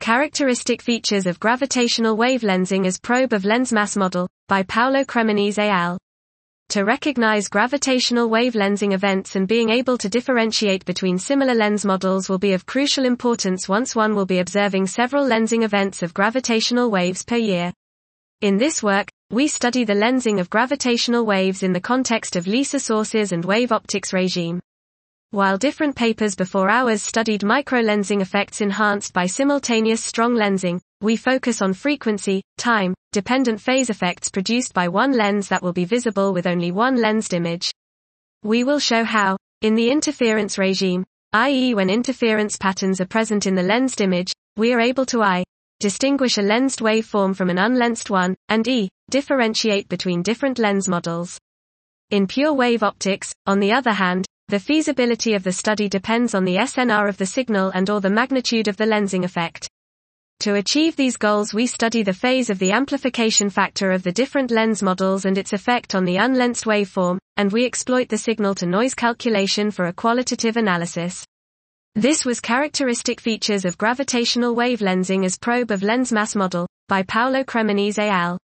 Characteristic features of gravitational wave lensing as probe of lens mass model, by Paolo Cremonese et al. To recognize gravitational wave lensing events and being able to differentiate between similar lens models will be of crucial importance once one will be observing several lensing events of gravitational waves per year. In this work, we study the lensing of gravitational waves in the context of LISA sources and wave optics regime. While different papers before ours studied microlensing effects enhanced by simultaneous strong lensing, we focus on frequency, time, dependent phase effects produced by one lens that will be visible with only one lensed image. We will show how, in the interference regime, i.e. when interference patterns are present in the lensed image, we are able to distinguish a lensed waveform from an unlensed one, and differentiate between different lens models. In pure wave optics, on the other hand, the feasibility of the study depends on the SNR of the signal and/or the magnitude of the lensing effect. To achieve these goals, we study the phase of the amplification factor of the different lens models and its effect on the unlensed waveform, and we exploit the signal-to-noise calculation for a qualitative analysis. This was Characteristic Features of Gravitational Wave Lensing as Probe of Lens Mass Model, by Paolo Cremonese et al.